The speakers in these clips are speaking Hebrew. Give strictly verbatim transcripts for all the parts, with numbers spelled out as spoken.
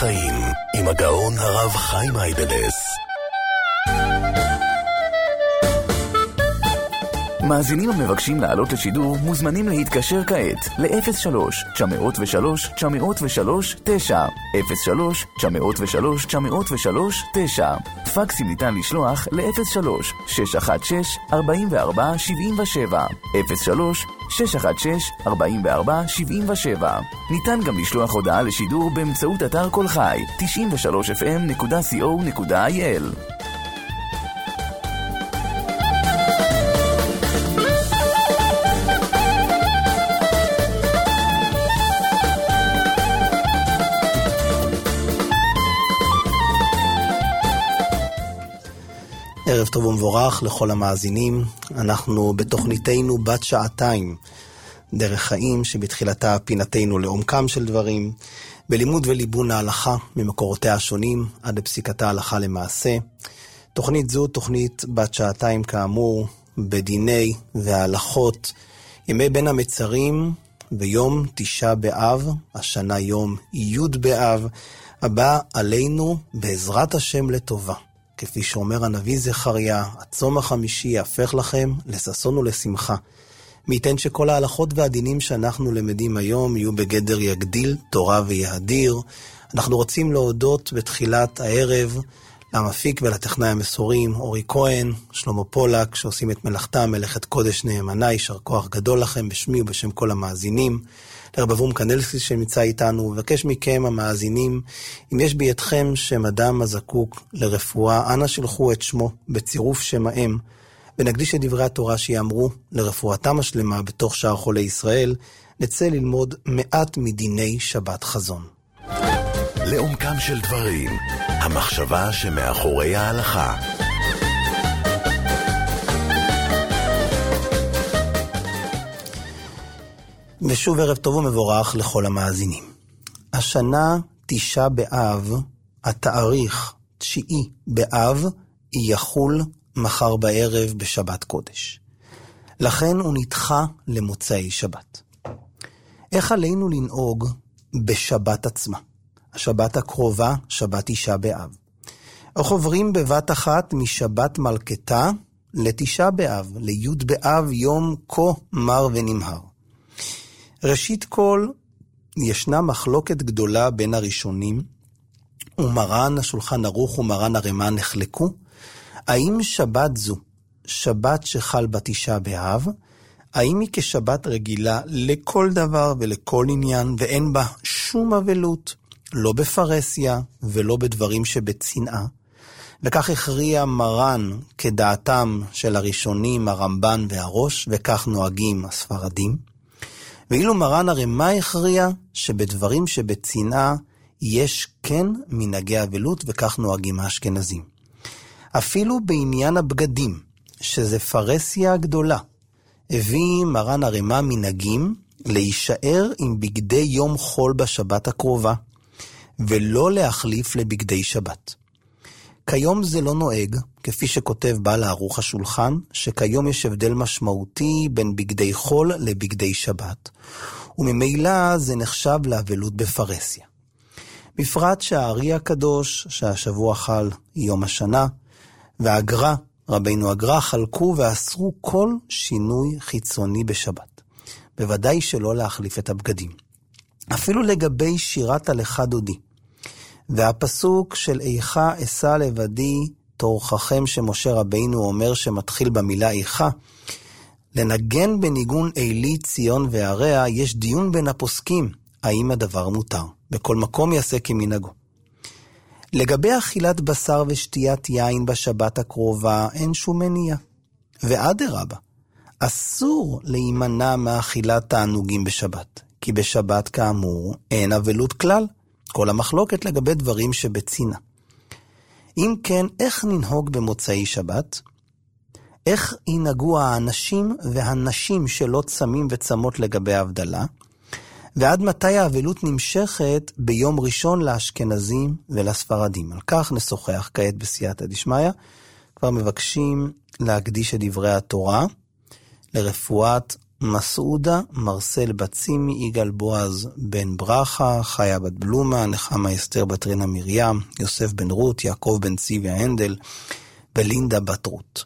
החיים עם הגאון הרב חיים אייבלס. מאזינים המבקשים לעלות לשידור מוזמנים להתקשר כעת ל-אפס שלוש תשע אפס שלוש תשע אפס שלוש תשע אפס שלוש תשע אפס שלוש תשע אפס שלוש תשע. פקסים ניתן לשלוח ל-אפס שלוש שש אחת שש ארבע ארבע שבע שבע אפס שלוש שש אחת שש ארבע ארבע שבע שבע. ניתן גם לשלוח הודעה לשידור באמצעות אתר כל חי תשעים ושלוש אף אם נקודה סי או נקודה איי אל. ערב טוב ומבורך לכל המאזינים. אנחנו בתוכניתנו בת שעתיים דרך חיים, שבתחילתה פינתנו לעומקם של דברים, בלימוד וליבון ההלכה ממקורותיה השונים עד לפסיקתה הלכה למעשה. תוכנית זו תוכנית בת שעתיים כאמור בדיני וההלכות ימי בין המצרים ויום תשעה באב, השנה יום י' באב, הבא עלינו בעזרת השם לטובה. כפי שאומר הנביא זכריה, הצום החמישי יהפך לכם לששון ולשמחה. מי ייתן שכל ההלכות והדינים שאנחנו למדים היום יהיו בגדר יגדיל תורה ויהדיר. אנחנו רוצים להודות בתחילת הערב למפיק ולטכנאי המסורים, אורי כהן, שלמה פולק, שעושים את מלאכתם, מלאכת קודש נאמנה. יישר כוח גדול לכם בשמי ובשם כל המאזינים. לרב אברום קנלסקי שנמצא איתנו, ובקש מכם המאזינים, אם יש בידכם שם אדם הזקוק לרפואה, אנא שלחו את שמו בצירוף שם האם, ונקדיש את דברי התורה שיאמרו לרפואתם השלמה בתוך שער חולי ישראל. נצא ללמוד מעט מדיני שבת חזון. לעומקם של דברים, המחשבה שמאחורי ההלכה. ושוב ערב טוב ומבורך לכל המאזינים. השנה תשעה באב, התאריך תשיעי באב, יחול מחר בערב בשבת קודש. לכן הוא נדחה למוצאי שבת. איך עלינו לנהוג בשבת עצמה? השבת הקרובה, שבת תשעה באב. איך עוברים בבת אחת משבת מלכתה לתשעה באב, לי' באב, יום כה מר ונמהר. ראשית כל, ישנה מחלוקת גדולה בין הראשונים, ומרן השולחן ערוך ומרן הרמ"א נחלקו, האם שבת זו, שבת שחל בתשעה באב, האם היא כשבת רגילה לכל דבר ולכל עניין, ואין בה שום אבלות, לא בפרסיה ולא בדברים שבצנעה, וכך הכריע מרן כדעתם של הראשונים, הרמב"ן והראש, וכך נוהגים הספרדים. ואילו מרן הרמ"א הכריע שבדברים שבצנעה יש כן מנהגי אבלות, וכך נוהגים האשכנזים. אפילו בעניין הבגדים, שזה פרסיה הגדולה, הביא מרן הרמ"א מנהגים להישאר עם בגדי יום חול בשבת הקרובה, ולא להחליף לבגדי שבת. כיום זה לא נוהג, כפי שכותב בעל ערוך השולחן, שכיום יש הבדל משמעותי בין בגדי חול לבגדי שבת, וממילא זה נחשב לאבלות בפרסיה. בפרט שהארי הקדוש, שהשבוע חל יום השנה, והגר"א, רבינו הגר"א, חלקו ואסרו כל שינוי חיצוני בשבת. בוודאי שלא להחליף את הבגדים. אפילו לגבי שירת הלכה דודי. והפסוק של איכה אשא לבדי תורככם, שמשה רבינו אומר שמתחיל במילה איכה, לנגן בניגון אלי ציון ועריה, יש דיון בין הפוסקים, האם הדבר מותר. בכל מקום יעשה כמנהגו. לגבי אכילת בשר ושתיית יין בשבת הקרובה, אין שום מניעה. ואדרבה, אסור להימנע מאכילת תענוגים בשבת, כי בשבת כאמור אין אבלות כלל. כל המחלוקת לגבי דברים שבצנעה. אם כן, איך ננהוג במוצאי שבת? איך ינהגו האנשים והנשים שלא צמים וצמות לגבי ההבדלה? ועד מתי האבלות נמשכת ביום ראשון לאשכנזים ולספרדים? על כך נשוחח כעת בסייעתא דשמיא. כבר מבקשים להקדיש את דברי התורה לרפואת מסעודה, מרסל בצימי, יגאל בועז בן ברכה, חיה בת בלומה, נחמה אסתר בת רינה מרים, יוסף בן רות, יעקב בן ציוויה הנדל, ולינדה בת רות.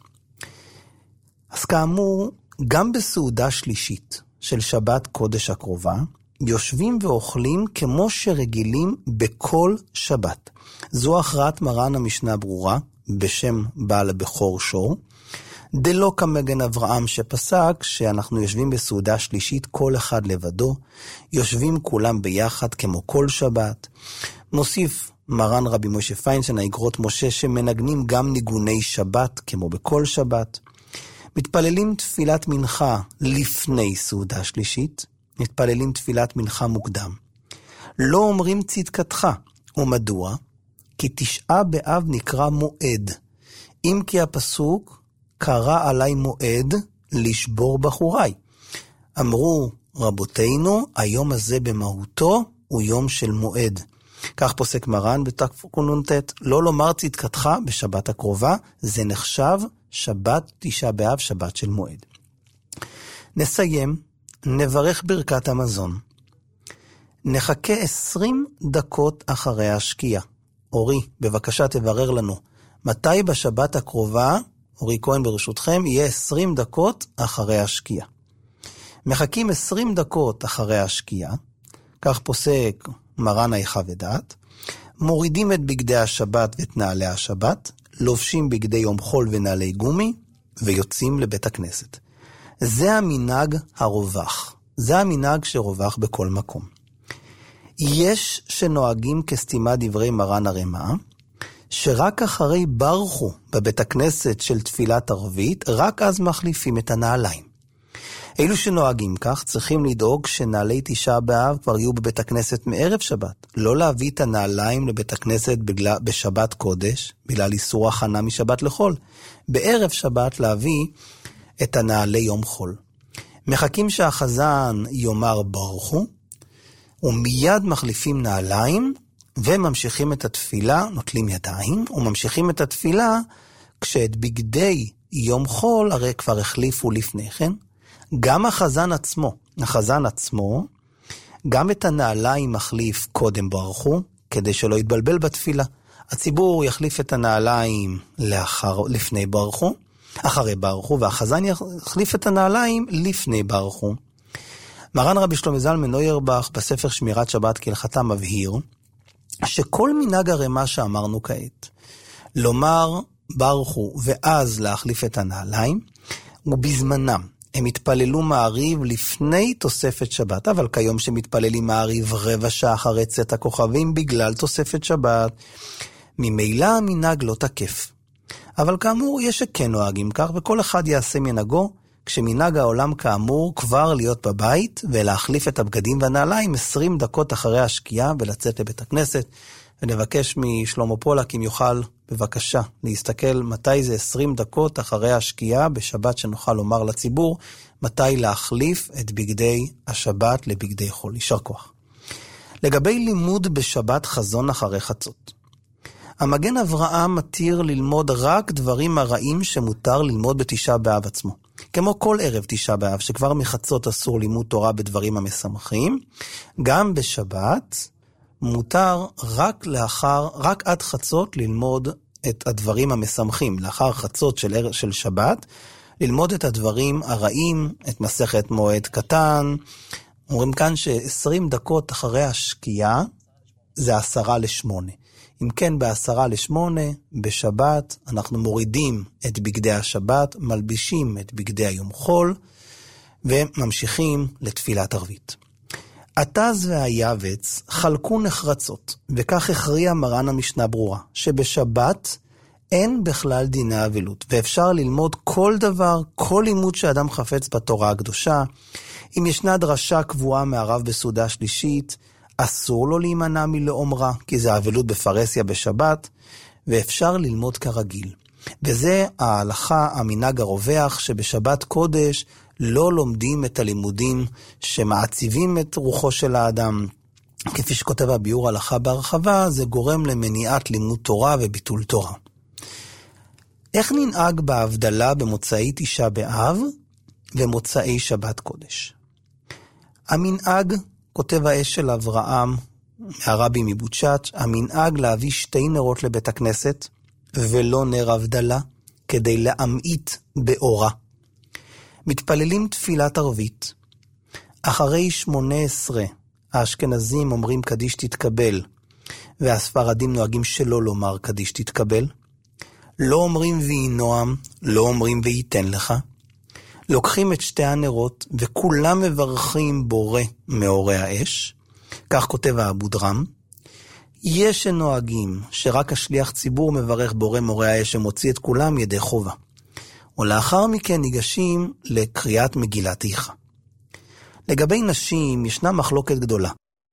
אז כאמור, גם בסעודה שלישית של שבת קודש הקרובה, יושבים ואוכלים כמו שרגילים בכל שבת. זו הכרעת מרן המשנה ברורה, בשם בעל הבכור שור, דלא כמגן אברהם שפסק שאנחנו יושבים בסעודה שלישית כל אחד לבדו, יושבים כולם ביחד כמו כל שבת. מוסיף מרן רבי משה פיינשטיין, האגרות משה, שמנגנים גם ניגוני שבת כמו בכל שבת. מתפללים תפילת מנחה לפני סעודה שלישית, מתפללים תפילת מנחה מוקדם. לא אומרים צדקתך, ומדוע? כי תשעה באב נקרא מועד. אם כי הפסוק קרא עלי מועד לשבור בחוריי. אמרו רבותינו, היום הזה במהותו הוא יום של מועד. כך פוסק מרן בתקנ"ט, לא לומר צדקתך בשבת הקרובה, זה נחשב שבת תשעה באב, שבת של מועד. נסיים, נברך ברכת המזון. נחכה עשרים דקות אחרי השקיעה. אורי, בבקשה תברר לנו, מתי בשבת הקרובה, אורי כהן ברשותכם, יהיה עשרים דקות אחרי השקיעה. מחכים עשרים דקות אחרי השקיעה, כך פוסק מרן היכה ודעת, מורידים את בגדי השבת ואת נעלי השבת, לובשים בגדי יום חול ונעלי גומי, ויוצאים לבית הכנסת. זה המנהג הרווח. זה המנהג שרווח בכל מקום. יש שנוהגים כסתימה דברי מרן הרמ"א, שרק אחרי ברכו בבית הכנסת של תפילת ערבית, רק אז מחליפים את הנעליים. אלו שנוהגים כך צריכים לדאוג שנעלי תשעה באב כבר יהיו בבית הכנסת מערב שבת. לא להביא את הנעליים לבית הכנסת בגלל, בשבת קודש, בגלל איסור הכנה משבת לחול. בערב שבת להביא את הנעלי יום חול. מחכים שהחזן יאמר ברכו, ומיד מחליפים נעליים, וממשיכים את התפילה, נוטלים ידיים, וממשיכים את התפילה, כשאת בגדי יום חול הרי כבר החליפו לפני כן. גם החזן עצמו, החזן עצמו, גם את הנעליים מחליף קודם ברכו, כדי שלא יתבלבל בתפילה. הציבור יחליף את הנעליים לאחר, לפני ברכו, אחרי ברכו, והחזן יחליף את הנעליים לפני ברכו. מרן רבי שלמה זלמן אוירבך בספר שמירת שבת כהלכתה מבהיר, שכל מנהג הרמ"א שאמרנו כעת, לומר ברכו ואז להחליף את הנעליים, ובזמנם הם התפללו מעריב לפני תוספת שבת, אבל כיום שמתפללים מעריב רבע שעה אחרי צאת הכוכבים בגלל תוספת שבת, ממילא המנהג לא תקף. אבל כאמור יש שכן נוהגים כך, וכל אחד יעשה מנהגו, כשמנהג העולם כאמור כבר להיות בבית ולהחליף את הבגדים והנעליים עשרים דקות אחרי השקיעה ולצאת לבית הכנסת. ונבקש משלמה פולק אם יוכל בבקשה להסתכל מתי זה עשרים דקות אחרי השקיעה בשבת, שנוכל לומר לציבור מתי להחליף את בגדי השבת לבגדי חול. יישר כוח. לגבי לימוד בשבת חזון אחרי חצות, המגן אברהם מתיר ללמוד רק דברים הרעים שמותר ללמוד בתשעה באב עצמו. כמו כל ערב תשעה באב שכבר מחצות אסור לימוד תורה בדברים המשמחים, גם בשבת מותר רק לאחר, רק עד חצות ללמוד את הדברים המשמחים. לאחר חצות של, של שבת, ללמוד את הדברים הרעים, את מסכת מועד קטן. אומרים כאן ש-עשרים דקות אחרי השקיעה זה עשרה לשמונה. אם כן, בעשרה לשמונה, בשבת, אנחנו מורידים את בגדי השבת, מלבישים את בגדי היום חול, וממשיכים לתפילת ערבית. התז והיבץ חלקו נחרצות, וכך הכריע מרן המשנה ברורה, שבשבת אין בכלל דיני אבלות, ואפשר ללמוד כל דבר, כל לימוד שאדם חפץ בתורה הקדושה. אם ישנה דרשה קבועה מהרב בסעודה שלישית, אסור לו להימנע מלאומרה, כי זה אבלות בפרסיה בשבת, ואפשר ללמוד כרגיל. וזה ההלכה, המנהג הרווח, שבשבת קודש לא לומדים את הלימודים שמעציבים את רוחו של האדם. כפי שכותב הביאור הלכה בהרחבה, זה גורם למניעת לימוד תורה וביטול תורה. איך ננהג בהבדלה במוצאי תשעה באב? ומוצאי שבת קודש. המנהג, כותב האש של אברהם, הרבי מבוצ'אץ', המנהג להביא שתי נרות לבית הכנסת, ולא נר הבדלה, כדי להמעיט באורה. מתפללים תפילת ערבית. אחרי שמונה עשרה, האשכנזים אומרים קדיש תתקבל, והספרדים נוהגים שלא לומר קדיש תתקבל. לא אומרים ויהי נועם, לא אומרים וייתן לך. לוקחים את שתי הנרות, וכולם מברכים בורא מאורי האש. כך כותב האבו דרם. יש שנוהגים שרק השליח ציבור מברך בורא מאורי האש, שמוציא את כולם ידי חובה. ולאחר מכן ניגשים לקריאת מגילת איכה. לגבי נשים ישנה מחלוקת גדולה.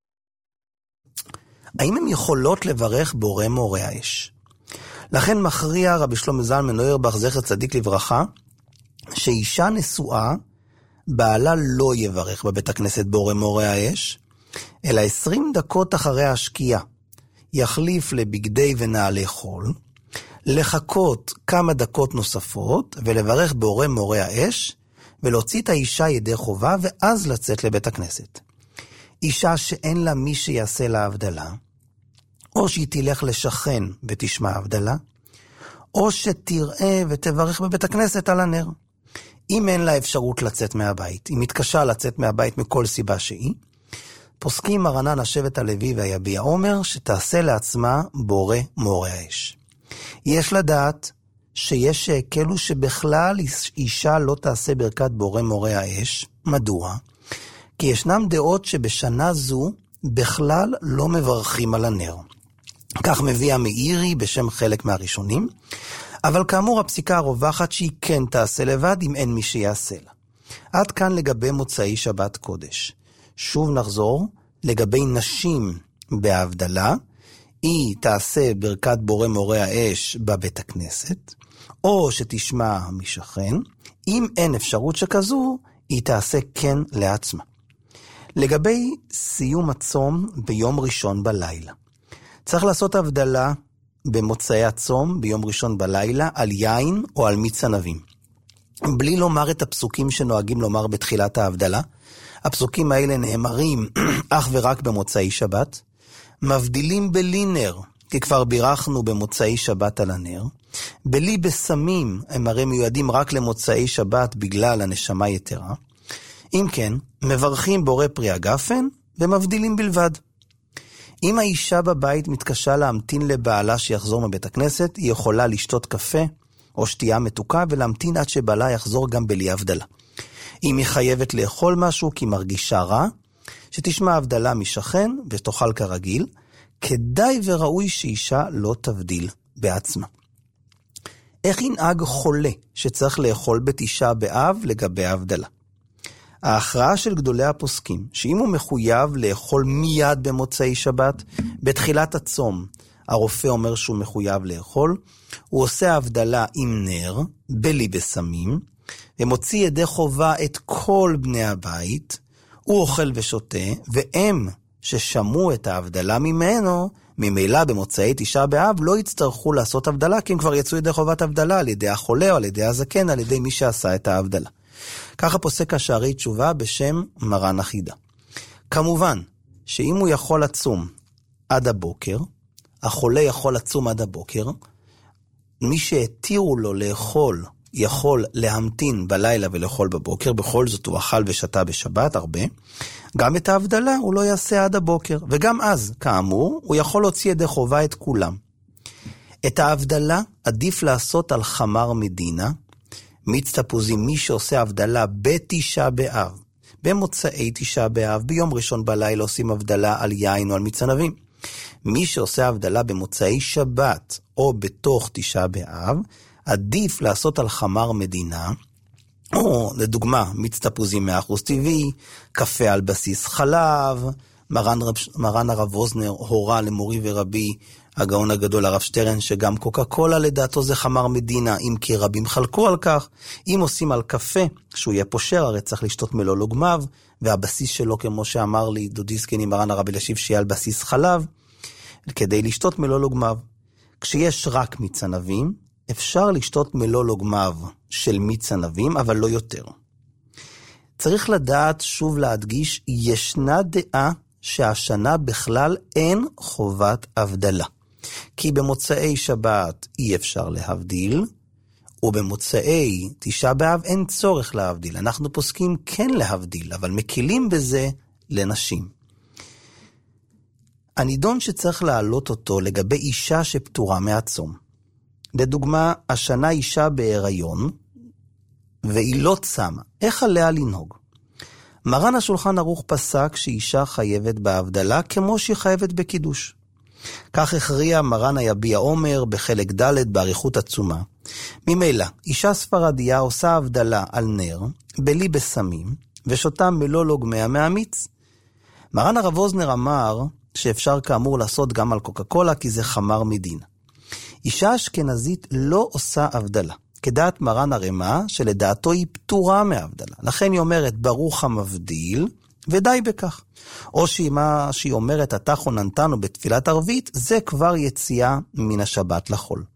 האם הן יכולות לברך בורא מאורי האש? לכן מכריע רבי שלמה זלמן אוירבך זכר צדיק לברכה, שאישה נשואה, בעלה לא יברך בבית הכנסת בורא מאורי האש, אלא עשרים דקות אחרי השקיעה, יחליף לבגדי ונעלי חול, לחכות כמה דקות נוספות, ולברך בורא מאורי האש, ולהוציא את האישה ידי חובה, ואז לצאת לבית הכנסת. אישה שאין לה מי שיעשה לה הבדלה, או שהיא תלך לשכן ותשמע הבדלה, או שתראה ותברך בבית הכנסת על הנר. אם אין לה אפשרות לצאת מהבית, היא מתקשה לצאת מהבית מכל סיבה שהיא, פוסקים מרנן השבט הלוי והיביע עומר, שתעשה לעצמה בורא מאורי האש. יש לדעת שיש שהקלו שבכלל אישה לא תעשה ברכת בורא מאורי האש. מדוע? כי ישנם דעות שבשנה זו בכלל לא מברכים על הנר. כך מביא המאירי בשם חלק מהראשונים, אבל כאמור הפסיקה הרווחת שהיא כן תעשה לבד אם אין מי שיעשה לה. עד כאן לגבי מוצאי שבת קודש. שוב נחזור, לגבי נשים בהבדלה, היא תעשה ברכת בורא מאורי האש בבית הכנסת, או שתשמע משכן. אם אין אפשרות שכזו, היא תעשה כן לעצמה. לגבי סיום הצום ביום ראשון בלילה, צריך לעשות הבדלה במוצאי הצום ביום ראשון בלילה על יין או על מיץ ענבים. בלי לומר את הפסוקים שנוהגים לומר בתחילת ההבדלה. הפסוקים האלה נאמרים אך ורק במוצאי שבת. מבדילים בלי נר, כי כבר בירכנו במוצאי שבת על הנר. בלי בסמים, הם הרי מיועדים רק למוצאי שבת בגלל הנשמה יתרה. אם כן, מברכים בורא פרי הגפן ומבדילים בלבד. אם האישה בבית מתקשה להמתין לבעלה שיחזור מבית הכנסת, היא יכולה לשתות קפה או שתייה מתוקה ולהמתין עד שבעלה יחזור גם בלי הבדלה. אם היא חייבת לאכול משהו כי מרגישה רע, שתשמע הבדלה משכן ותאכל כרגיל. כדאי וראוי שאישה לא תבדיל בעצמה. איך ינהג חולה שצריך לאכול בתשעה באב לגבי ההבדלה? ההכרעה של גדולי הפוסקים, שאם הוא מחויב לאכול מיד במוצאי שבת, בתחילת הצום, הרופא אומר שהוא מחויב לאכול, הוא עושה הבדלה עם נר, בלי בסמים, ומוציא ידי חובה את כל בני הבית, הוא אוכל ושותה, והם ששמעו את ההבדלה ממנו, ממילא במוצאי תשעה באב לא יצטרכו לעשות הבדלה, כי הם כבר יצאו ידי חובת הבדלה על ידי החולה או על ידי הזקן, על ידי מי שעשה את ההבדלה. ככה פוסק השערי תשובה בשם מרן החידה. כמובן שאם הוא יכול לצום עד הבוקר, החולה יכול לצום עד הבוקר, מי שהתירו לו לאכול יכול להמתין בלילה ולאכול בבוקר, בכל זאת הוא אכל ושתה בשבת הרבה, גם את ההבדלה הוא לא יעשה עד הבוקר, וגם אז, כאמור, הוא יכול להוציא ידי חובה את כולם. את ההבדלה עדיף לעשות על חמר מדינה, מיץ תפוזים, מי שעושה הבדלה בתשעה באב, במוצאי תשעה באב, ביום ראשון בלילה עושים הבדלה על יין או על מיץ ענבים. מי שעושה הבדלה במוצאי שבת או בתוך תשעה באב, עדיף לעשות על חמר מדינה, או לדוגמה מיץ תפוזים מאה אחוז טבעי, קפה על בסיס חלב. מרן, רב, מרן הרב ווזנר הורה למורי ורבי הגאון הגדול הרב שטרן שגם קוקה קולה לדעתו זה חמר מדינה, אם כי רבים חלקו על כך. אם עושים על קפה שהוא יהיה פושר, הרי צריך לשתות מלוא לוגמיו, והבסיס שלו כמו שאמר לי דודי זקני מרן הרב אלישיב שיהיה על בסיס חלב כדי לשתות מלוא לוגמיו. כשיש רק מיץ ענבים אפשר לשתות מלוא לוגמיו של מיץ ענבים, אבל לא יותר. צריך לדעת, שוב להדגיש, ישנה דעה שהשנה בכלל אין חובת הבדלה. כי במוצאי שבת אי אפשר להבדיל, ובמוצאי תשעה באב אין צורך להבדיל. אנחנו פוסקים כן להבדיל, אבל מקילים בזה לנשים. הנידון שצריך להעלות אותו לגבי אישה שפטורה מהצום. לדוגמה, השנה אישה בהיריון, והיא לא צמה. איך עליה לנהוג? מרן השולחן ערוך פסק שאישה חייבת בהבדלה כמו שהיא חייבת בקידוש. כך הכריע מרן היביע עומר בחלק ד' באריכות עצומה. ממילא, אישה ספרדיה עושה הבדלה על נר, בלי בסמים, ושותה מלוא לוגמיה מהמיץ. מרן הרב אוזנר אמר שאפשר כאמור לעשות גם על קוקה קולה, כי זה חמר מדין. אישה אשכנזית לא עושה הבדלה, כדעת מרן הרמה שלדעתו היא פטורה מהבדלה. לכן היא אומרת ברוך המבדיל, ודי בכך. או שמה שהיא אומרת אתה חוננתנו בתפילת ערבית, זה כבר יציאה מן השבת לחול.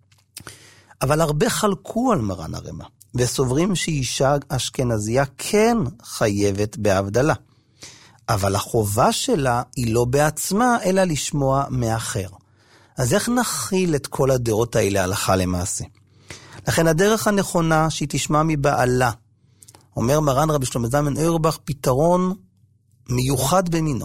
אבל הרבה חלקו על מרן הרמה, וסוברים שאישה אשכנזיה כן חייבת בהבדלה. אבל החובה שלה היא לא בעצמה, אלא לשמוע מאחר. אז איך נכיל את כל הדעות האלה הלכה למעשה? לכן הדרך הנכונה שהיא תשמע מבעלה, אומר מרן רבי שלמה זלמן אוירבך, פתרון מיוחד במינו,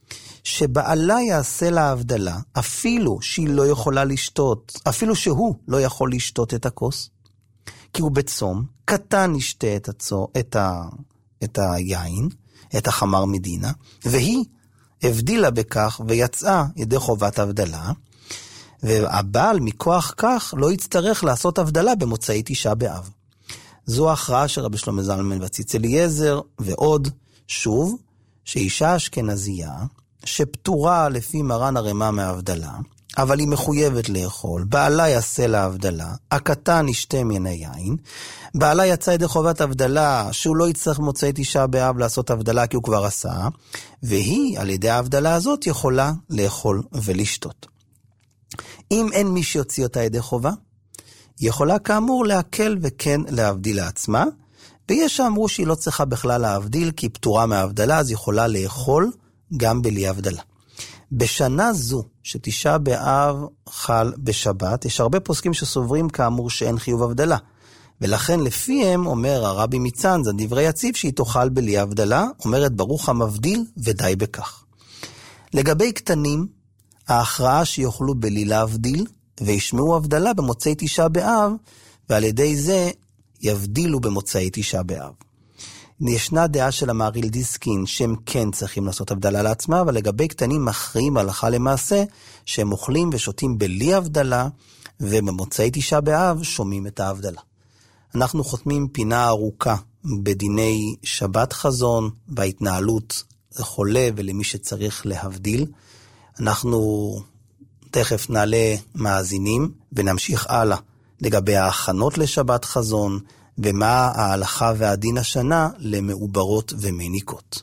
שבעלה יעשה לה הבדלה, אפילו שהיא לא יכולה לשתות, אפילו שהוא לא יכול לשתות את הכוס, כי הוא בצום, קטן ישתה את, הצו, את, ה, את היין, את החמר מדינה, והיא הבדילה בכך ויצאה ידי חובת הבדלה, והבעל מכוח כך לא יצטרך לעשות הבדלה במוצאי תשעה באב. זו ההכרעה של רבי שלמה זלמן וציץ אליעזר, ועוד, שוב, שאישה אשכנזייה, שפטורה לפי מרן הרמה מההבדלה, אבל היא מחויבת לאכול, בעלה יעשה לה הבדלה, הקטן ישתה מן היין, בעלה יצא ידי חובת הבדלה, שהוא לא יצטרך מוצאי תשעה באב לעשות הבדלה כי הוא כבר עשה, והיא על ידי ההבדלה הזאת יכולה לאכול ולשתות. אם אין מי שיוציא אותה ידי חובה, היא יכולה כאמור להקל וכן להבדיל לעצמה, ויש שאמרו שהיא לא צריכה בכלל להבדיל, כי היא פטורה מההבדלה, אז יכולה לאכול גם בלי הבדלה. בשנה זו, שתשעה באב חל בשבת, יש הרבה פוסקים שסוברים כאמור שאין חיוב הבדלה, ולכן לפיהם אומר הרבי מצאנז, דברי יציב, שהיא תאכל בלי הבדלה, אומרת ברוך המבדיל ודי בכך. לגבי קטנים, ההכרעה שיוכלו בלי להבדיל, וישמעו הבדלה במוצאי תשעה באב, ועל ידי זה יבדילו במוצאי תשעה באב. ישנה דעה של המהרי"ל דיסקין שהם כן צריכים לעשות הבדלה לעצמה, אבל לגבי קטנים מכריעים הלכה למעשה שהם אוכלים ושותים בלי הבדלה, ובמוצאי תשעה באב שומעים את ההבדלה. אנחנו חותמים פינה ארוכה בדיני שבת חזון וההתנהלות לחולה ולמי שצריך להבדיל. אנחנו תכף נעלה מאזינים ונמשיך הלאה לגבי ההכנות לשבת חזון, ומה ההלכה והדין השנה למעוברות ומניקות.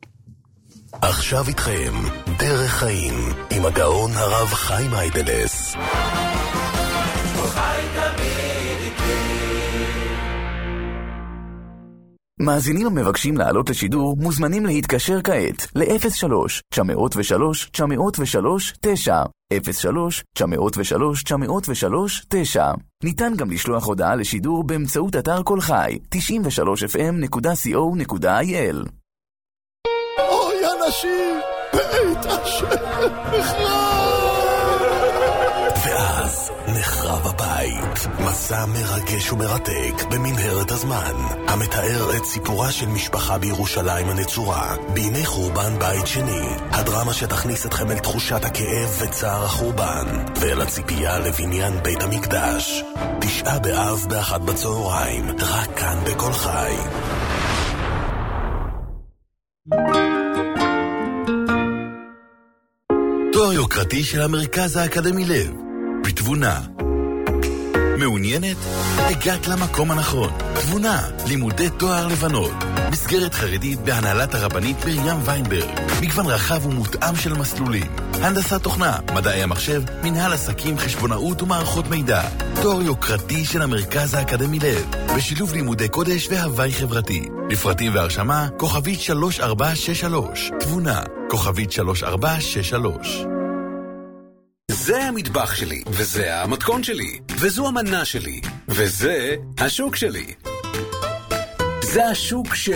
עכשיו איתכם דרך חיים עם הגאון הרב חיים היידלס. מאזינים המבקשים לעלות לשידור מוזמנים להתקשר כעת ל-אפס שלוש תשע אפס שלוש תשע אפס שלוש תשע אפס שלוש תשע אפס שלוש תשע אפס שלוש תשע. ניתן גם לשלוח הודעה לשידור באמצעות אתר כל חי תשעים ושלוש אף אם נקודה סי או נקודה איי אל. אוי אנשים, בית השם נחרב. ואז נחרב הבית. מסע מרגש ומרתק במנהרת הזמן, המתאר את סיפורה של משפחה בירושלים הנצורה בימי חורבן בית שני. הדרמה שתכניס אתכם אל תחושת הכאב וצער החורבן ואל הציפייה לבניין בית המקדש. תשעה באב באחת בצהריים, רק כאן בכל חי. תואר יוקרתי של המרכז האקדמי לב בתבונה. מעוניינת? הגעת למקום הנכון. תבונה, לימודי תואר לבנות. מסגרת חרדית בהנהלת הרבנית מרים ויינברג. מגוון רחב ומותאם של מסלולים. הנדסת תוכנה, מדעי המחשב, מנהל עסקים, חשבונאות ומערכות מידע. תואר יוקרתי של המרכז האקדמי לב. בשילוב לימודי קודש והווי חברתי. לפרטים והרשמה, כוכבית שלוש ארבע שש שלוש. תבונה, כוכבית שלוש ארבע שש שלוש. זה המטבח שלי, וזה המתכון שלי, וזו המנה שלי, וזה השוק שלי. זה השוק של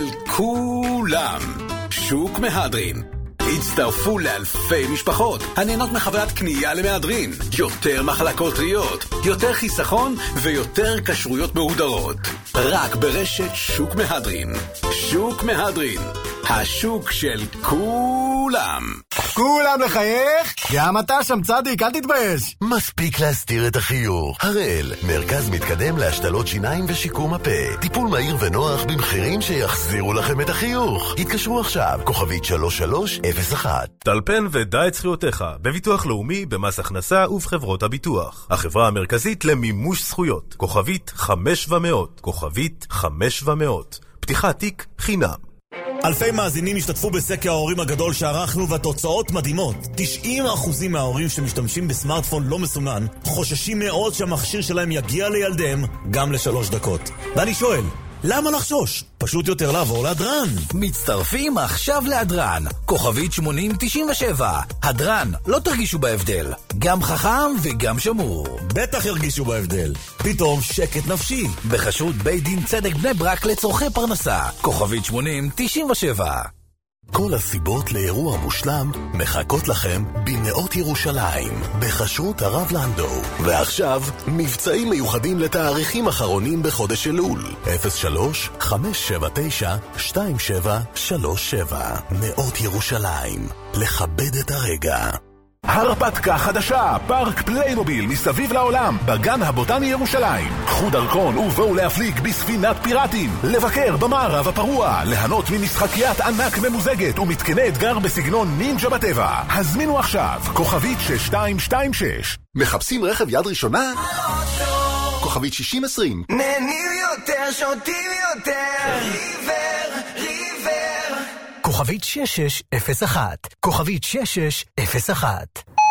כולם. שוק מהדרין. הצטרפו לאלפי משפחות הנהנות מחוויית קנייה למהדרין. יותר מחלקות טריות, יותר חיסכון ויותר כשרויות מהודרות. רק ברשת שוק מהדרין. שוק מהדרין. השוק של כולם. כולם לחייך? גם אתה שם צדיק, אל תתבייש. מספיק להסתיר את החיוך. הראל, מרכז מתקדם להשתלות שיניים ושיקום הפה. טיפול מהיר ונוח במחירים שיחזירו לכם את החיוך. התקשרו עכשיו, כוכבית שלוש שלוש אפס אחת. טלפן ודע את זכויותיך, בביטוח לאומי, במס הכנסה ובחברות הביטוח. החברה המרכזית למימוש זכויות. כוכבית חמש ומאות. כוכבית חמש ומאות. פתיחת תיק חינם. אלפי מאזינים השתתפו בסקר ההורים הגדול שערכנו, והתוצאות מדהימות. תשעים אחוז מההורים שמשתמשים בסמארטפון לא מסונן חוששים מאוד שהמכשיר שלהם יגיע לילדיהם גם לשלוש דקות. ואני שואל, למה לחשוש? פשוט יותר לעבור להדרן. מצטרפים עכשיו להדרן. כוכבית שמונים תשעים ושבע. הדרן, לא תרגישו בהבדל. גם חכם וגם שמור. בטח ירגישו בהבדל. פתאום שקט נפשי. בחסות בית דין צדק בני ברק לצורכי פרנסה. כוכבית שמונים תשעים ושבע. כל הסיבות לאירוע מושלם מחכות לכם בנאות ירושלים, בחשרות הרב לנדו. ועכשיו, מבצעים מיוחדים לתאריכים אחרונים בחודש אלול. אפס שלוש חמש שבע תשע שתיים שבע שלוש שבע. נאות ירושלים. לכבד את הרגע. הרפתקה חדשה, פארק פליימוביל מסביב לעולם, בגן הבוטני ירושלים. קחו דרכון ובואו להפליג בספינת פיראטים, לבקר במערב הפרוע, ליהנות ממשחקיית ענק ממוזגת ומתקני אתגר בסגנון נינג'ה בטבע. הזמינו עכשיו, כוכבית שש שתיים שתיים שש. מחפשים רכב יד ראשונה? כוכבית שישים עשרים. נהנים יותר, שותים יותר, ריבר, ריבר. כוכבית שש שש אפס אחת. כוכבית שש שש אפס אחת.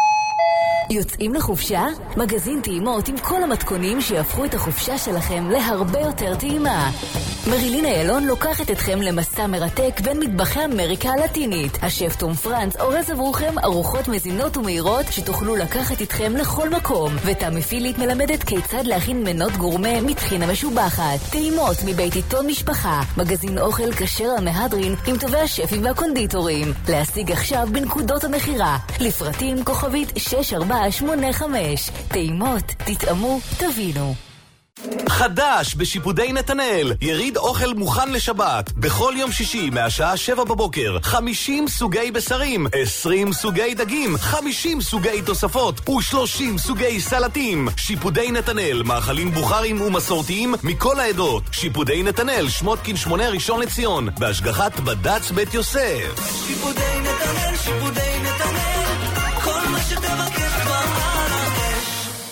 יוצאים לחופשה? מגזין טעימות עם כל המתכונים שיהפכו את החופשה שלכם להרבה יותר טעימה. מרילין איילון לוקחת אתכם למסע מרתק בין מטבחי אמריקה הלטינית. השף תום פרנץ אורז עבורכם ארוחות מזינות ומהירות שתוכלו לקחת איתכם לכל מקום. ותמי פילית מלמדת כיצד להכין מנות גורמה מטחינה משובחת. טעימות מבית עיתון משפחה. מגזין אוכל כשר המהדרין עם טובי השפים והקונדיטורים. להשיג עכשיו בנקודות המחירה. לפרטים כוכבית שש ארבע שמונה חמש. טעימות, תטעמו, תבינו. חדש בשיפודי נתנאל, יריד אוכל מוכן לשבת בכל יום שישי מהשעה שבע בבוקר. חמישים סוגי בשרים, עשרים סוגי דגים, חמישים סוגי תוספות ושלושים סוגי סלטים. שיפודי נתנאל, מאכלים בוכרים ומסורתיים מכל העדות. שיפודי נתנאל, שמותקין שמונה ראשון לציון, בהשגחת בד"ץ בית יוסף. שיפודי נתנאל, שיפודי נתנאל, כל מה שתבקש כבר על הרש.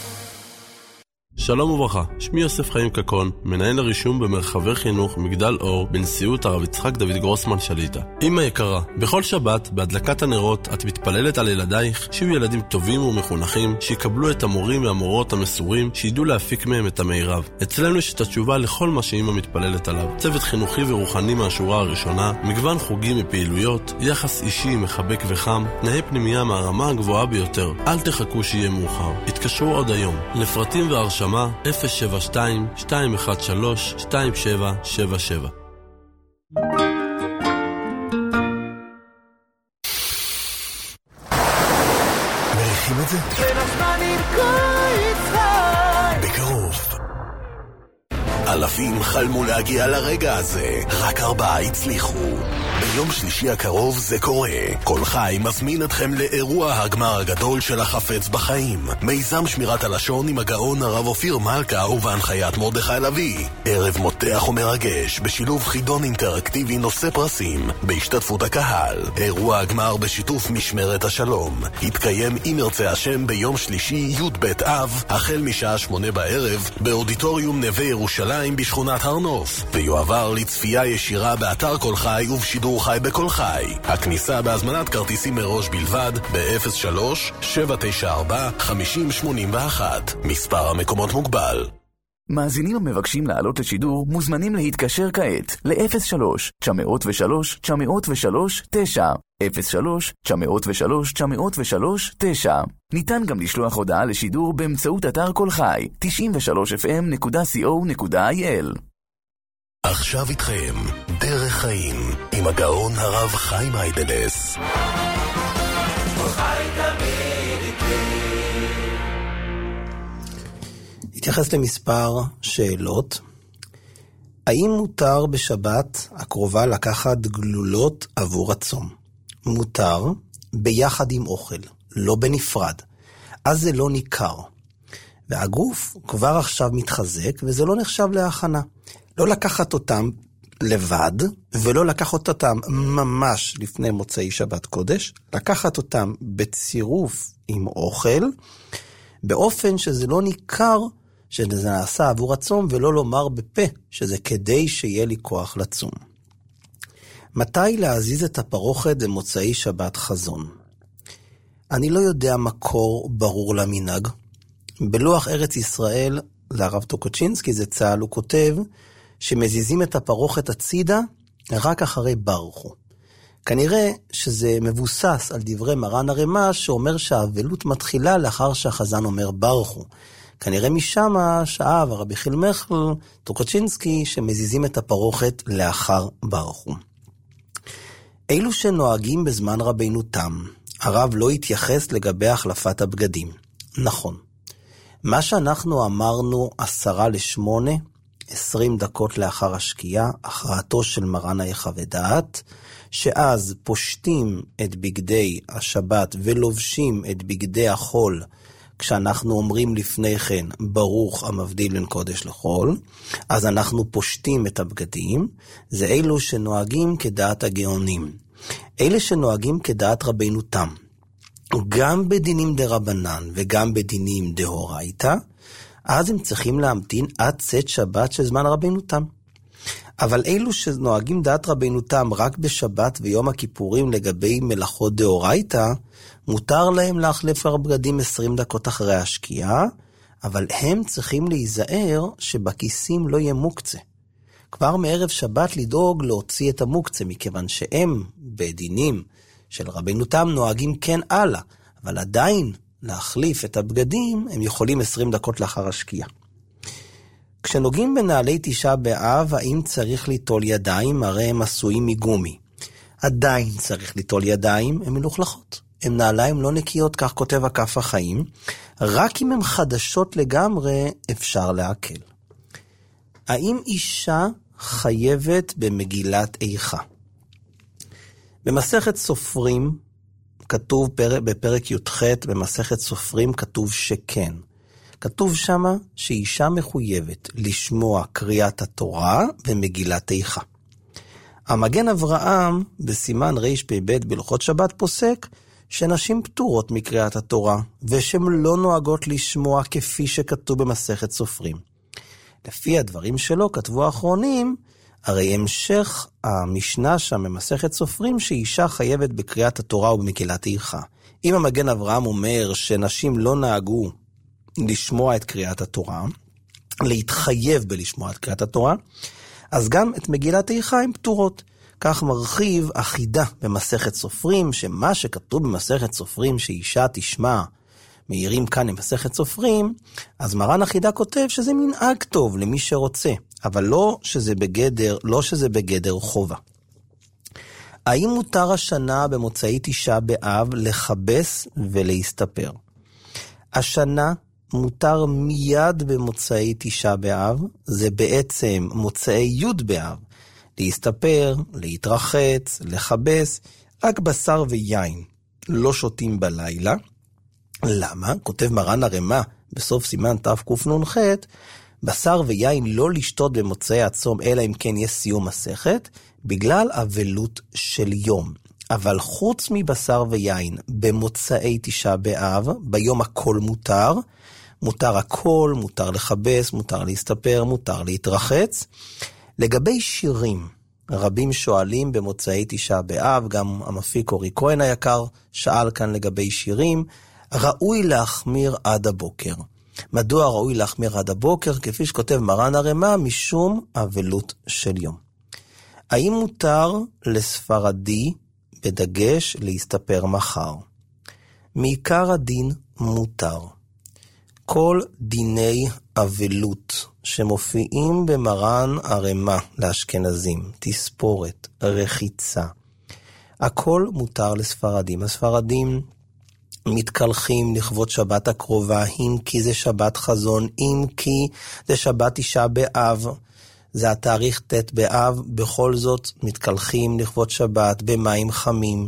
שלום וברכה, שמי יוסף חיים קקון, מנהל הרישום במרחבי חינוך מגדל אור בנשיאות הרב יצחק דוד גרוסמן שליטה. אמא יקרה, בכל שבת בהדלקת הנרות את מתפללת על ילדייך שיהיו ילדים טובים ומחונכים, שיקבלו את המורים והמורות המסורים, שידעו להפיק מהם את המירב. אצלנו יש את התשובה לכל מה שאמא מתפללת עליו: צוות חינוכי ורוחני מהשורה הראשונה, מגוון חוגים ופעילויות, יחס אישי מחבק וחם, תנאי פנימייה מהרמה הגבוהה ביותר. אל תחכו שיהיה מאוחר, התקשרו עוד היום. לפרטים והרשמה אפס שבע שתיים שתיים אחת שלוש שתיים שבע שבע שבע. מריחים את זה? בקרוב. אלפים חלמו להגיע לרגע הזה, רק ארבעה הצליחו. ביום שלישי הקרוב זה קורה. כל חי מזמין אתכם לאירוע הגמר הגדול של החפץ בחיים. מיזם שמירת הלשון עם הגאון הרב אופיר מלכה ובהנחיית מרדכי לוי. ערב מותח ומרגש, בשילוב חידון אינטראקטיבי נושא פרסים, בהשתתפות הקהל. אירוע הגמר בשיתוף משמרת השלום. יתקיים אם ירצה השם ביום שלישי י' ב' אב, החל משעה שמונה בערב, באודיטוריום נווה ירושלים בשכונת הר נוף, ויועבר לצפייה ישירה באתר כל חי ובשידור חי בכל חי. הכניסה בהזמנת כרטיסים מראש בלבד ב-אפס שלוש שבע תשע ארבע חמש אפס שמונה אחת. מספר המקומות מוגבל. מאזינים המבקשים לעלות לשידור מוזמנים להתקשר כעת ל-אפס שלוש תשע אפס שלוש תשע אפס שלוש תשע אפס שלוש תשע אפס שלוש תשע אפס שלוש תשע. ניתן גם לשלוח הודעה לשידור באמצעות אתר כל חי תשעים ושלוש אף אם נקודה סי או נקודה איי אל. עכשיו איתכם דרך חיים עם הגאון הרב חיים היידלס. התייחס למספר שאלות. האם מותר בשבת הקרובה לקחת גלולות עבור הצום? מותר ביחד עם אוכל, לא בנפרד. אז זה לא ניכר. והגוף כבר עכשיו מתחזק וזה לא נחשב להכנה. לא לקחת אותם לבד ולא לקחת אותם ממש לפני מוצאי שבת קודש. לקחת אותם בצירוף עם אוכל, באופן שזה לא ניכר שזה נעשה עבור הצום, ולא לומר בפה שזה כדי שיהיה לי כוח לצום. מתי להזיז את הפרוכת במוצאי שבת חזון? אני לא יודע מקור ברור למנהג. בלוח ארץ ישראל, לרב טוקוצ'ינסקי זה צהל, הוא כותב שמזיזים את הפרוכת הצידה רק אחרי ברכו. כנראה שזה מבוסס על דברי מרן הרמ"ש שאומר שהאבלות מתחילה לאחר שהחזן אומר ברכו. כנראה משם שאב הרבי חילמכל טוקוצ'ינסקי שמזיזים את הפרוכת לאחר ברכו. אלו שנוהגים בזמן רבינו תם, הרב לא התייחס לגבי החלפת הבגדים. נכון. מה שאנחנו אמרנו עשרה לשמונה, עשרים דקות לאחר השקיעה, הכרעתו של מרן היחווה דעת, שאז פושטים את בגדי השבת ולובשים את בגדי החול, כשאנחנו אומרים לפני כן, ברוך המבדיל בין קודש לחול, אז אנחנו פושטים את הבגדים, זה אלו שנוהגים כדעת הגאונים. אלה שנוהגים כדעת רבינו תם, גם בדינים דרבנן וגם בדינים דהורייתא, אז הם צריכים להמתין עד צאת שבת של זמן רבינו תם. אבל אלו שנוהגים דעת רבינו תם רק בשבת ויום הכיפורים לגבי מלאכות דהורייתא, מותר להם להחליף הבגדים עשרים דקות אחרי השקיעה, אבל הם צריכים להיזהר שבכיסים לא יהיה מוקצה. כבר מערב שבת לדאוג להוציא את המוקצה, מכיוון שהם בדינים של רבינו תם נוהגים כן הלאה, אבל עדיין להחליף את הבגדים הם יכולים עשרים דקות לאחר השקיעה. כשנוגעים בנעלי תשעה באב, האם צריך ליטול ידיים? הרי הם עשויים מגומי. עדיין צריך ליטול ידיים, הם מלוכלכות. הם נעליים לא נקיות, כך כותב הכף החיים. רק אם הם חדשות לגמרי, אפשר להקל. האם אישה חייבת במגילת איכה? במסכת סופרים, כתוב בפרק י"ח, במסכת סופרים כתוב שכן. כתוב שמה שאישה מחויבת לשמוע קריאת התורה במגילת איכה. המגן אברהם בסימן רפ"ב בלוחות שבת פוסק שנשים פטורות מקריאת התורה, ושהן לא נוהגות לשמוע כפי שכתוב במסכת סופרים. לפי הדברים שלו כתבו האחרונים, הרי המשך המשנה שם במסכת סופרים שאישה חייבת בקריאת התורה ובמגילת איכה. אם המגן אברהם אומר שנשים לא נהגו לשמוע את קריאת התורה, להתחייב בלשמוע את קריאת התורה, אז גם את מגילת איכה הן פטורות. כך מרחיב אחידה במסכת סופרים, שמה שכתוב במסכת סופרים שאישה תשמע, מאירים כאן במסכת סופרים, אז מרן אחידה כותב שזה מנהג טוב למי שרוצה, אבל לא שזה בגדר, לא שזה בגדר חובה. האם מותר השנה במוצאי תשעה באב לחבס ולהסתפר? השנה מותר מיד במוצאי תשעה באב, זה בעצם מוצאי י' באב, להסתפר, להתרחץ, לחבס, רק בשר ויין לא שותים בלילה. למה? כותב מרן הרמה בסוף סימן תקנ"ח, בשר ויין לא לשתות במוצאי הצום, אלא אם כן יש סיום מסכת, בגלל אבלות של יום. אבל חוץ מבשר ויין, במוצאי תשעה באב, ביום הכל מותר, מותר הכל, מותר לחבס, מותר להסתפר, מותר להתרחץ. לגבי שירים, רבים שואלים במוצאי תשעה באב, גם המפיק אורי כהן היקר שאל כאן לגבי שירים, ראוי להחמיר עד הבוקר. מדוע ראוי להחמיר עד הבוקר? כפי שכותב מרן הרמה, משום אבלות של יום. האם מותר לספרדי בדגש להסתפר מחר? מעיקר הדין מותר. כל דיני אבלות שמופיעים במרן הרמה לאשכנזים, תספורת, רחיצה, הכל מותר לספרדים. הספרדים מתקלחים לכבוד שבת הקרובה, אם כי זה שבת חזון, אם כי זה שבת תשעה באב, זה התאריך ת' באב, בכל זאת מתקלחים לכבוד שבת במים חמים,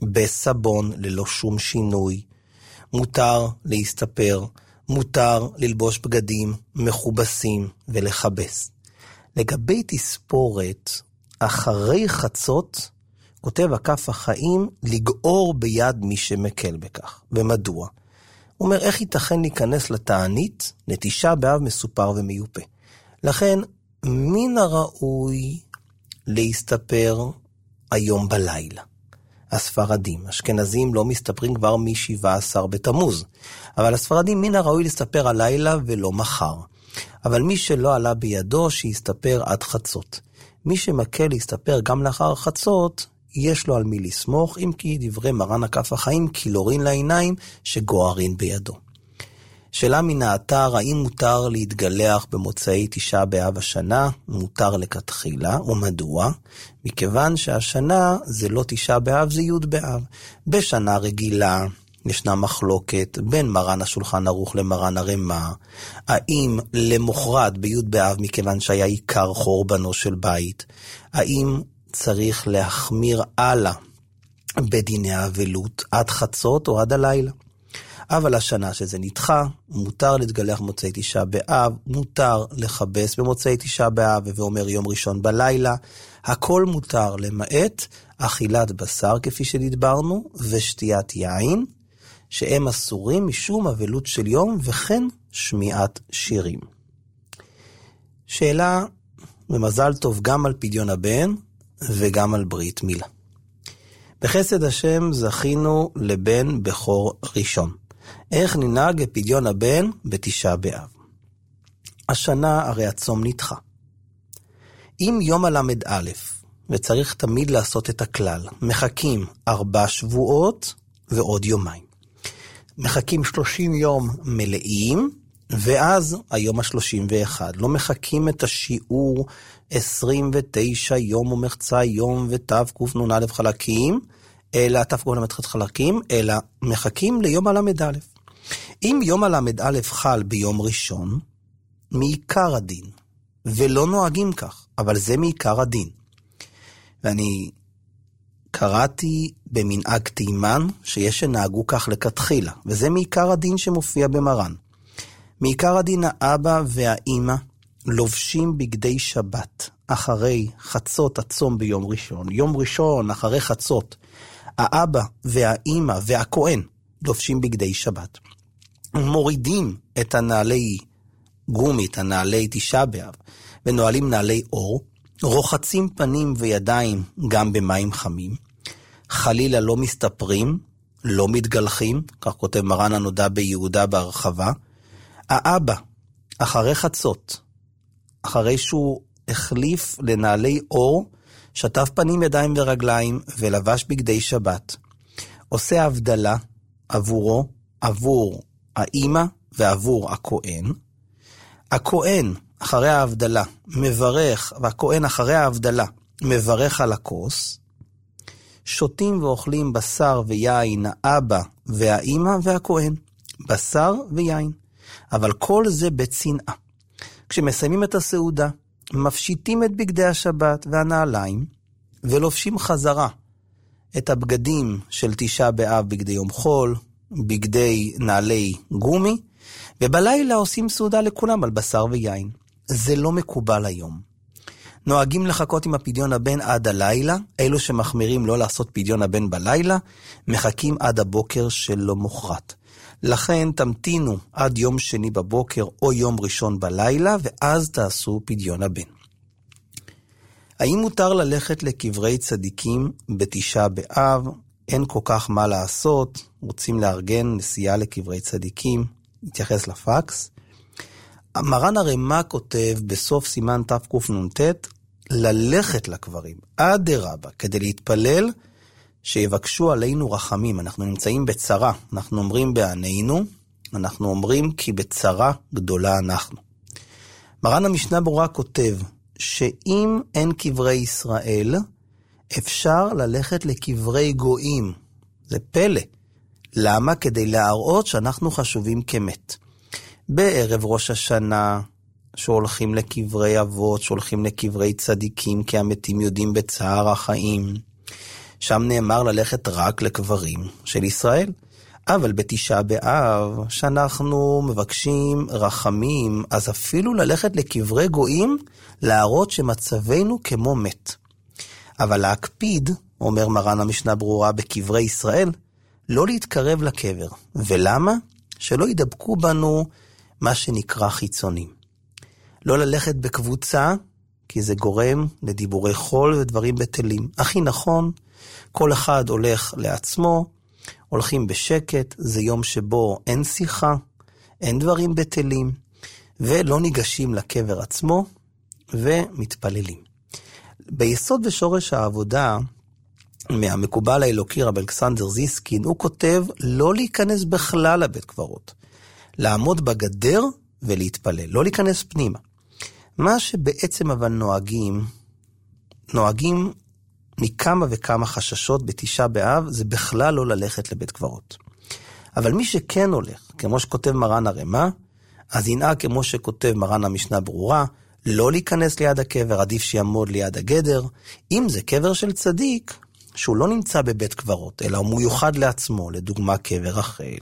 בסבון ללא שום שינוי. מותר להסתפר, מותר ללבוש בגדים מכובסים ולחבס. לגבי תספורת, אחרי חצות, כותב הכף החיים, לגעור ביד מי שמקל בכך. ומדוע? הוא אומר, איך ייתכן להיכנס לתענית? נטישה באב מסופר ומיופה. לכן, מן הראוי להסתפר היום בלילה. הספרדים, אשכנזים לא מסתפרים כבר מ-שבעה עשר בתמוז, אבל הספרדים מן הראוי להסתפר הלילה ולא מחר. אבל מי שלא עלה בידו, שיסתפר עד חצות. מי שמקל להסתפר גם לאחר חצות, יש לו על מי לסמוך, אם כי דברי מרן הכף החיים, קילורין לעיניים שגוערין בידו. שאלה מן האתר, האם מותר להתגלח במוצאי תשעה באב השנה? מותר לכתחילה, ומדוע? מכיוון שהשנה זה לא תשעה באב, זה י' באב. בשנה רגילה ישנה מחלוקת בין מרן השולחן ערוך למרן הרמה, האם למוחרת בי' באב, מכיוון שהיה עיקר חורבנו של בית, האם צריך להחמיר הלאה בדיני האבלות עד חצות או עד הלילה? אבל השנה שזה נדחה, מותר להתגלח במוצאי תשעה באב, מותר לחבס במוצאי תשעה באב, ואומר יום ראשון בלילה, הכל מותר למעט אכילת בשר כפי שדיברנו, ושתיית יין, שהם אסורים משום אבלות של יום, וכן שמיעת שירים. שאלה במזל טוב גם על פדיון הבן, וגם על ברית מילה. בחסד השם זכינו לבן בכור ראשון. איך ננהג פדיון הבן בתשעה באב? השנה הרי הצום נדחה. אם יום הלמד א', וצריך תמיד לעשות את הכלל, מחכים ארבע שבועות ועוד יומיים. מחכים שלושים יום מלאים, ואז היום השלושים ואחד. לא מחכים את השיעור עשרים ותשע יום ומחצה יום ותו קנ"א חלקים, אלא תו קנ"א חלקים, אלא מחכים ליום הלמד א'. אם יום הלמד א' חל ביום ראשון, מעיקר הדין, ולא נוהגים כך, אבל זה מעיקר הדין. ואני קראתי במנהג תימן שיש שנהגו כך לכתחילה, וזה מעיקר הדין שמופיע במרן. מעיקר הדין, האבא והאימא לובשים בגדי שבת אחרי חצות הצום ביום ראשון. יום ראשון אחרי חצות, האבא והאימא והכהן לובשים בגדי שבת. מורידים את הנעלי גומי, את הנעלי תשעה באב, ונועלים נעלי אור, רוחצים פנים וידיים גם במים חמים, חלילה לא מסתפרים, לא מתגלחים, כך כותב מרן הנודע ביהודה בהרחבה. האבא, אחרי חצות, אחרי שהוא החליף לנעלי אור, שטף פנים, ידיים ורגליים, ולבש בגדי שבת, עושה הבדלה עבורו, עבור האמא ועבור הכהן. הכהן אחרי ההבדלה מברך, והכהן אחרי ההבדלה מברך על הכוס. שותים ואוכלים בשר ויין, האבא והאמא והכהן, בשר ויין. אבל כל זה בצנעה. כשמסיימים את הסעודה מפשיטים את בגדי השבת והנעליים, ולובשים חזרה את הבגדים של תשעה באב, בגדי יום חול, בגדי נעלי גומי, ובלילה עושים סעודה לכולם על בשר ויין. זה לא מקובל היום. נוהגים לחכות עם הפדיון הבן עד הלילה, אלו שמחמירים לא לעשות פדיון הבן בלילה, מחכים עד הבוקר שלא מוחרת. לכן תמתינו עד יום שני בבוקר או יום ראשון בלילה, ואז תעשו פדיון הבן. האם מותר ללכת לקברי צדיקים בתשעה באב? אין כל כך מה לעשות, רוצים לארגן נסיעה לקברי צדיקים, נתייחס לפקס. מרן הרמ"א כותב בסוף סימן תקנ"ט, ללכת לקברים, אדרבה, כדי להתפלל, שיבקשו עלינו רחמים. אנחנו נמצאים בצרה, אנחנו אומרים בענינו, אנחנו אומרים כי בצרה גדולה אנחנו. מרן המשנה ברורה כותב, שאם אין קברי ישראל, אפשר ללכת לקברי גויים. זה פלא. למה? כדי להראות שאנחנו חשובים כמת. בערב ראש השנה, שהולכים לקברי אבות, שהולכים לקברי צדיקים, כי המתים יודעים בצער החיים. שם נאמר ללכת רק לקברים של ישראל. אבל בתשעה באב, שאנחנו מבקשים רחמים, אז אפילו ללכת לקברי גויים, להראות שמצבנו כמו מת. אבל להקפיד, אומר מרן המשנה ברורה בקברי ישראל, לא להתקרב לקבר. ולמה? שלא ידבקו בנו מה שנקרא חיצונים. לא ללכת בקבוצה, כי זה גורם לדיבורי חול ודברים בטלים. הכי נכון, כל אחד הולך לעצמו, הולכים בשקט, זה יום שבו אין שיחה, אין דברים בטלים, ולא ניגשים לקבר עצמו, ומתפללים. ביסוד ושורש העבודה, מהמקובל האלוקי רב אלכסנדר זיסקין, הוא כותב לא להיכנס בכלל לבית קברות, לעמוד בגדר ולהתפלל, לא להיכנס פנימה. מה שבעצם אבל נוהגים, נוהגים מכמה וכמה חששות בתשעה באב, זה בכלל לא ללכת לבית קברות. אבל מי שכן הולך, כמו שכותב מרן הרמ"א, אז ינהג כמו שכותב מרן המשנה ברורה, לא להיכנס ליד הקבר, עדיף שיעמוד ליד הגדר. אם זה קבר של צדיק, שהוא לא נמצא בבית קברות, אלא הוא מיוחד לעצמו, לדוגמה קבר רחל,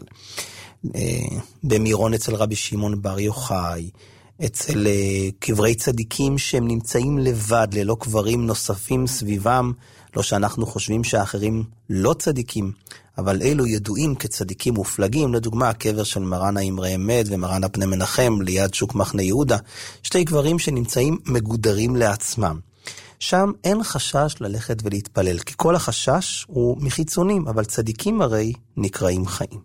במירון אצל רבי שמעון בר יוחאי, אצל קברי צדיקים שהם נמצאים לבד, ללא קברים נוספים סביבם, לא שאנחנו חושבים שאחרים לא צדיקים, אבל אלו ידועים כצדיקים מופלגים, לדוגמה הקבר של מרן האמרי אמת ומרן הפני מנחם ליד שוק מחנה יהודה, שתי קברים שנמצאים מגודרים לעצמם. שם אין חשש ללכת ולהתפלל, כי כל החשש הוא מחיצונים, אבל צדיקים הרי נקראים חיים.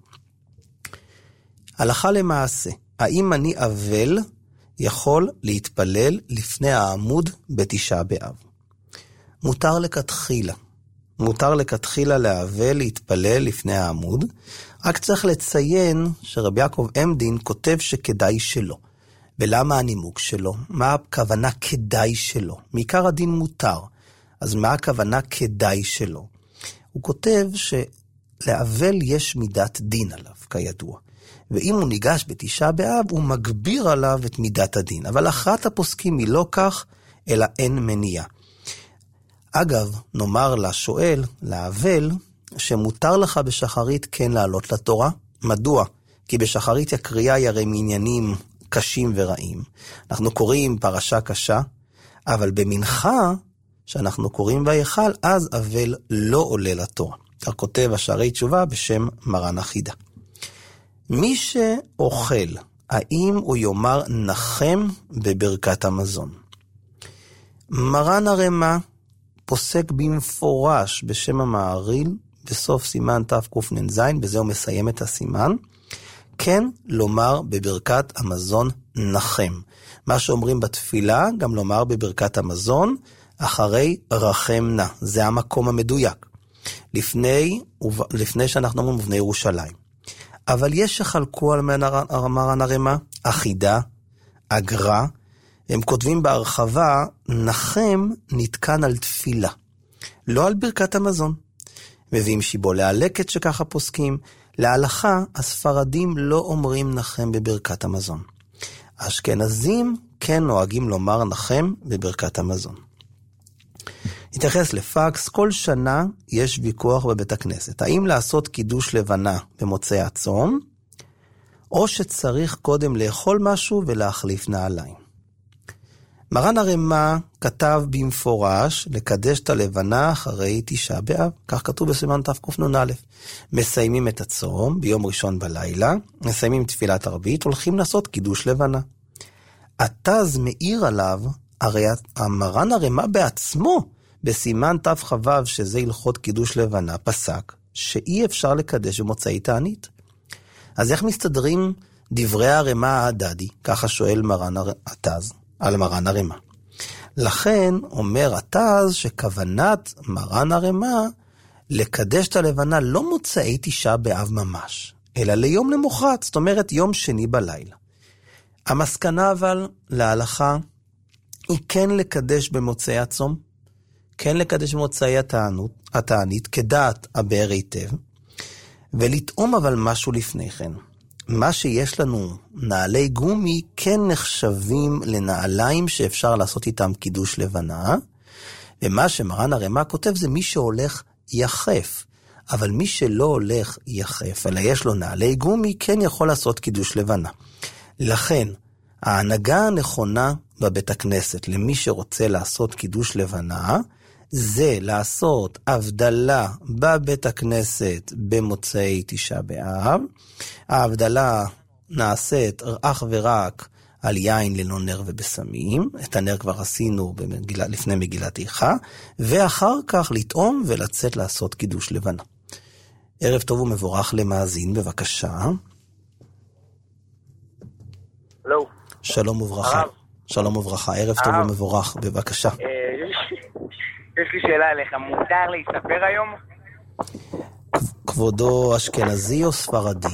הלכה למעשה, האם אני אבל יכול להתפלל לפני העמוד בתשעה באב? מותר לכתחילה. מותר לכתחילה להבל להתפלל לפני העמוד, רק צריך לציין שרבי יעקב עמדין כותב שכדאי שלא. ולמה הנימוק שלו? מה הכוונה כדאי שלא? מעיקר הדין מותר, אז מה הכוונה כדאי שלא? הוא כותב שלהבל יש מידת דין עליו, כידוע. ואם הוא ניגש בתשעה באב, הוא מגביר עליו את מידת הדין. אבל אחרת הפוסקים היא לא כך, אלא אין מניעה. אגב, נאמר לשואל, להבל, שמותר לך בשחרית כן לעלות לתורה. מדוע? כי בשחרית הקריאה היא הרי מעניינים קשים ורעים. אנחנו קוראים פרשה קשה, אבל במנחה, שאנחנו קוראים ויכל, אז אבל לא עולה לתורה. כך כותב השערי תשובה בשם מרן החידה. מי שאוכל, האם הוא יאמר נחם בברכת המזון? מרן הרמ"א פוסק במפורש בשם המעריל, בסוף סימן תקנ"ז, בזה הוא מסיים את הסימן, כן לומר בברכת המזון נחם. מה שאומרים בתפילה, גם לומר בברכת המזון, אחרי רחם נא. זה המקום המדויק. לפני, לפני שאנחנו אומרים ובני ירושלים. אבל יש שחלקו על מרן הרמ"א, אחידה, אגרה, הם כותבים בהרחבה, נחם נתקן על תפילה, לא על ברכת המזון. מביאים שיבו להלקט שככה פוסקים, להלכה הספרדים לא אומרים נחם בברכת המזון. האשכנזים כן נוהגים לומר נחם בברכת המזון. נתייחס לפקס, כל שנה יש ויכוח בבית הכנסת. האם לעשות קידוש לבנה במוצאי הצום, או שצריך קודם לאכול משהו ולהחליף נעליים. מרן הרמ"א כתב במפורש לקדש את הלבנה אחרי תשעה באב, כך כתוב בסימן תקנ"א. מסיימים את הצום ביום ראשון בלילה, מסיימים תפילת ערבית, הולכים לעשות קידוש לבנה. התז מאיר עליו, הרי מרן הרמ"א בעצמו, בסימן תח"ו שזה הלכות קידוש לבנה, פסק שאי אפשר לקדש במוצאי תענית. אז איך מסתדרים דברי הרמ"א ההדדי? ככה שואל מרן התז על מרן הרמ"א. לכן אומר התז שכוונת מרן הרמ"א לקדש את הלבנה לא מוצאי תשעה באב ממש, אלא ליום למחרת, זאת אומרת יום שני בלילה. המסקנה אבל להלכה היא כן לקדש במוצאי הצום, כן לקדש במוצאי התענית, כדעת הבאר היטב, ולטעום אבל משהו לפני כן. מה שיש לנו, נעלי גומי, כן נחשבים לנעליים שאפשר לעשות איתם קידוש לבנה, ומה שמרן הרמ"א כותב זה מי שהולך יחף, אבל מי שלא הולך יחף, אלא יש לו נעלי גומי, כן יכול לעשות קידוש לבנה. לכן, ההנהגה הנכונה בבית הכנסת, למי שרוצה לעשות קידוש לבנה, זה לעשות הבדלה בבית הכנסת במוצאי תשעה באב. ההבדלה נעשית אך ורק על יין ללא נר ובסמים, את הנר כבר עשינו במגילה, לפני מגילת איכה, ואחר כך לטעום ולצאת לעשות קידוש לבנה. ערב טוב ומבורך למאזין, בבקשה. שלום. שלום וברכה. שלום וברכה, ערב טוב ומבורך, בבקשה. יש לי שאלה אליך, מותר להספר היום? כבודו אשכנזי או ספרדי?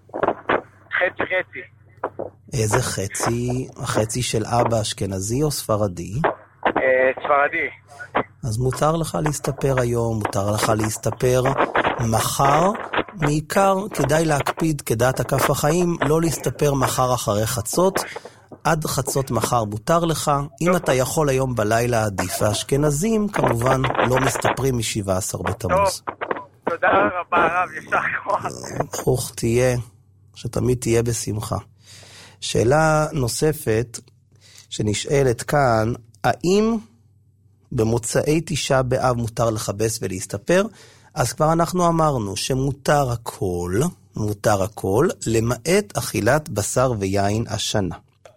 חצי חצי. איזה חצי? החצי של אבא אשכנזי או ספרדי? ספרדי. אז מותר לך להסתפר היום, מותר לך להסתפר מחר. מעיקר כדאי להקפיד כדעת הכף החיים, לא להסתפר מחר אחרי חצות, עד חצות מחר מותר לך. אם אתה יכול היום בלילה עדיף, והאשכנזים כמובן לא מסתפרים מ-שבעה עשר בתמוז. תודה רבה הרב, ישר כוח. ברוך תהיה, שתמיד תהיה בשמחה. שאלה נוספת שנשאלת כאן, האם במוצאי תשעה באב מותר לחבס ולהסתפר? אז כבר אנחנו אמרנו שמותר הכל, מותר הכל, למעט אכילת בשר ויין השנה.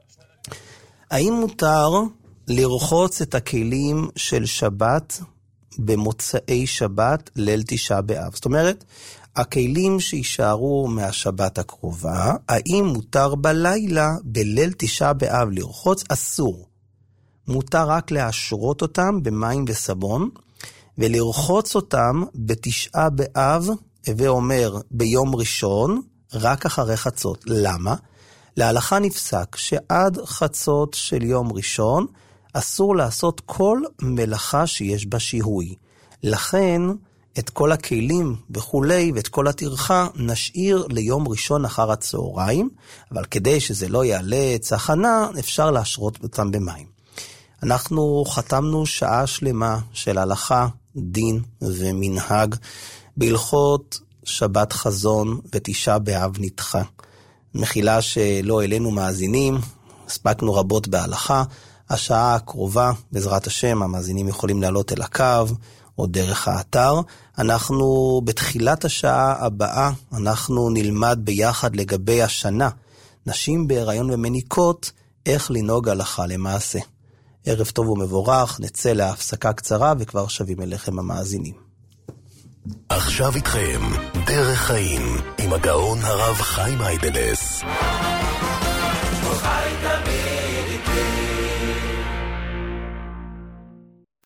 האם מותר לרחוץ את הכלים של שבת במוצאי שבת ליל תשעה באב? זאת אומרת, הכלים שישארו מהשבת הקרובה, האם מותר בלילה בליל תשעה באב לרחוץ? אסור. מותר רק להשרות אותם במים וסבון, ולרחוץ אותם בתשעה באב, ואומר ביום ראשון, רק אחרי חצות. למה? להלכה נפסק שעד חצות של יום ראשון, אסור לעשות כל מלאכה שיש בה שיהוי. לכן, את כל הכלים וכולי, ואת כל התרחה, נשאיר ליום ראשון אחר הצהריים, אבל כדי שזה לא יעלה צחנה, אפשר להשרות אותם במים. אנחנו חתמנו שעה שלמה של הלכה, דין ומנהג, בהלכות שבת חזון ותשעה באב נדחה. מחילה שלא אלינו מאזינים, הספקנו רבות בהלכה. השעה הקרובה, בעזרת השם, המאזינים יכולים לעלות אל הקו, או דרך האתר. אנחנו בתחילת השעה הבאה, אנחנו נלמד ביחד לגבי השנה, נשים בהיריון ומניקות, איך לנהוג הלכה למעשה. ערב טוב ומבורך, נצא להפסקה קצרה וכבר שבים אליכם המאזינים. עכשיו איתכם, דרך חיים, עם הגאון הרב חיים היידלס.